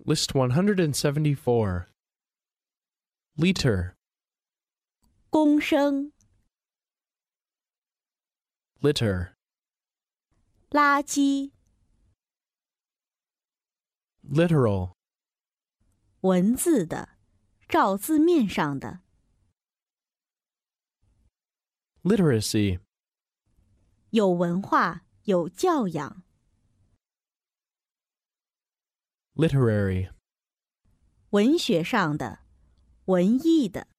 List 174. Liter, 公升、 litter, 垃圾、 literal, 文字的、照字面上的、 literacy, 有文化、有教养、 literary. 文学上的、文艺的。